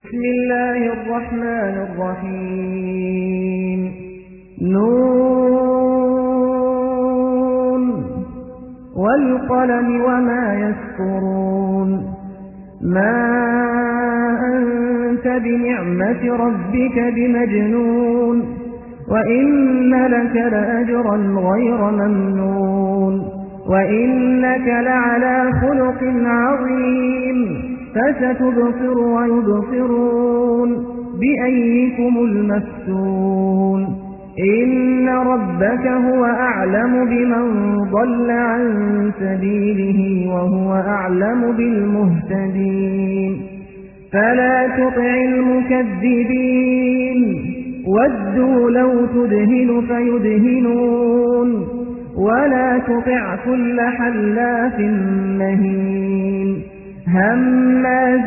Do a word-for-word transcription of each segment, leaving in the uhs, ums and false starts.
بسم الله الرحمن الرحيم نون والقلم وما يسطرون ما أنت بنعمة ربك بمجنون وإن لك لأجرا غير ممنون وإنك لعلى خلق عظيم فستبصر ويبصرون بأيكم المفتون إن ربك هو أعلم بمن ضل عن سبيله وهو أعلم بالمهتدين فلا تطع المكذبين ودوا لو تدهن فيدهنون ولا تطع كل حلاف مهين هماز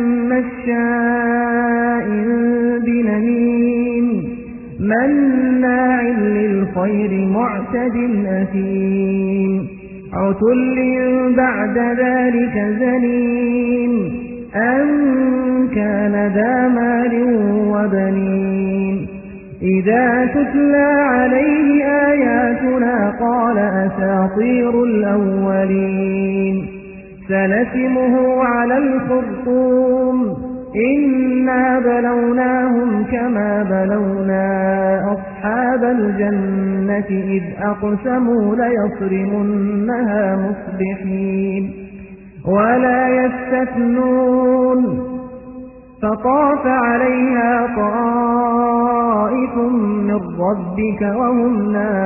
مشاء بنميم مناع للخير معتد أثيم عتل بعد ذلك زنيم أن كان ذا مال وبنين إذا تتلى عليه آياتنا قال أساطير الأولين سنسمه على الخرطوم إنا بلوناهم كما بلونا أصحاب الجنة إذ أقسموا ليصرمنها مصبحين ولا يستثنون فطاف عليها طائف من ربك وهم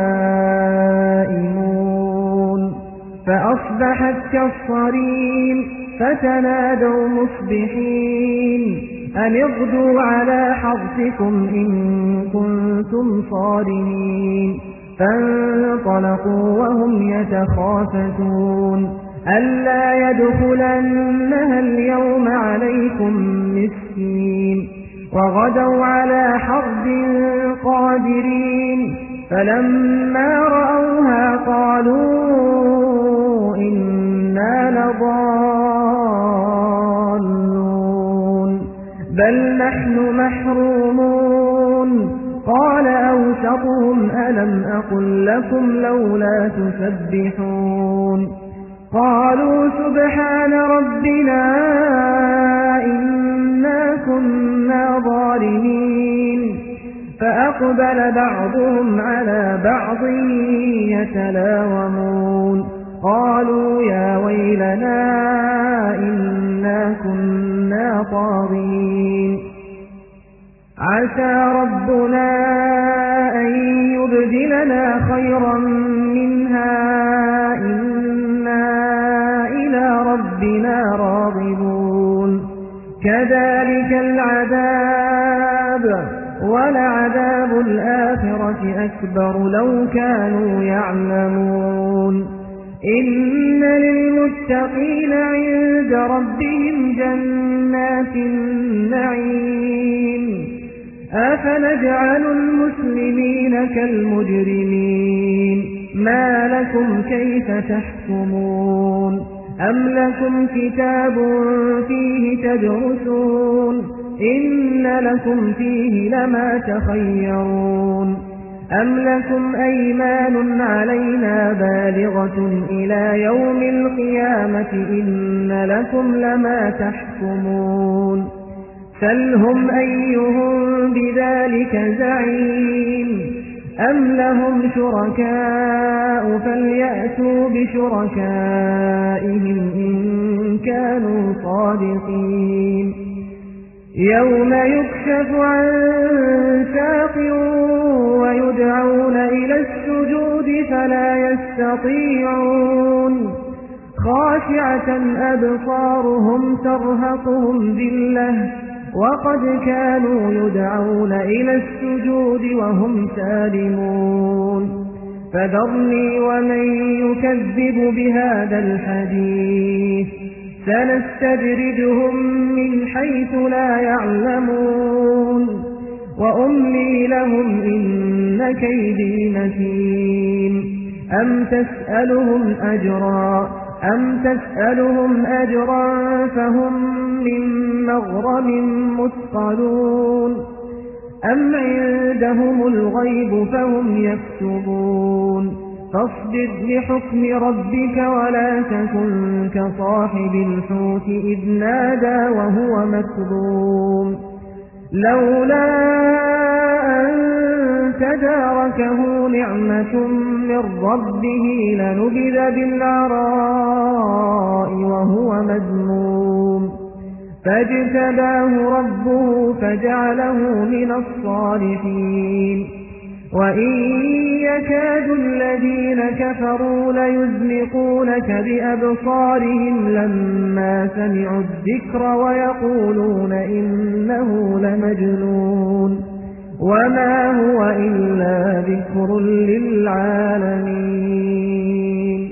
نائمون فأصبحت كالصريم فتنادوا مصبحين أن اغدوا على حرثكم إن كنتم صارمين فانطلقوا وهم يتخافتون ألا يدخلنها اليوم عليكم مسكين وغدوا على حرد قادرين فلما رأوها قالوا إنا لضالون بل نحن محرومون قال أوسطهم ألم أقل لكم لولا تسبحون قالوا سبحان ربنا إنا كنا ظالمين فأقبل بعضهم على بعض يتلاومون قالوا يا ويلنا إنا كنا طاغين عسى ربنا أن يبدلنا خيرا منها إنا إلى ربنا راغبون كذلك العذاب ولعذاب الآخرة أكبر لو كانوا يعلمون إن للمتقين عند ربهم جنات النعيم أفنجعل المسلمين كالمجرمين ما لكم كيف تحكمون أم لكم كتاب فيه تدرسون إن لكم فيه لما تخيرون أم لكم أيمان علينا بالغة إلى يوم القيامة إن لكم لما تحكمون سلهم أيهم بذلك زعيم أم لهم شركاء فليأتوا بشركائهم إن كانوا صادقين يوم يكشف عن ساق ويدعون إلى السجود فلا يستطيعون خاشعة أبصارهم ترهقهم ذلة وقد كانوا يدعون إلى السجود وهم سالمون فذرني ومن يكذب بهذا الحديث سنستدرجهم من حيث لا يعلمون وأملي لهم إن كيدي متين أم تسألهم أجرا أم تسألهم أجرا فهم من مغرم مثقلون أم عندهم الغيب فهم يكتبون فاصبر لحكم ربك ولا تكن كصاحب الحوت إذ نادى وهو مكظوم لولا أن تداركه نعمة من ربه لنبذ بالعراء وهو مذموم فاجتباه ربه فجعله من الصالحين وإن يكاد الذين كفروا ليزلقونك بأبصارهم لما سمعوا الذكر ويقولون إنه لمجنون وما هو إلا ذكر للعالمين